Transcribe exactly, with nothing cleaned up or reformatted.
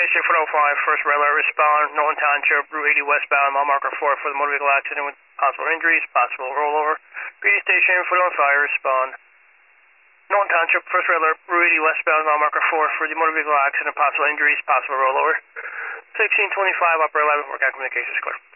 Station four oh five, first red alert, respond, Norton Township, Route eighty westbound, mile marker four for the motor vehicle accident with possible injuries, possible rollover. Greedy Station four oh five, respond. Norton Township, first red alert, Route eighty westbound, mile marker four for the motor vehicle accident, possible injuries, possible rollover. sixteen twenty-five, upper eleven, work out communications clear.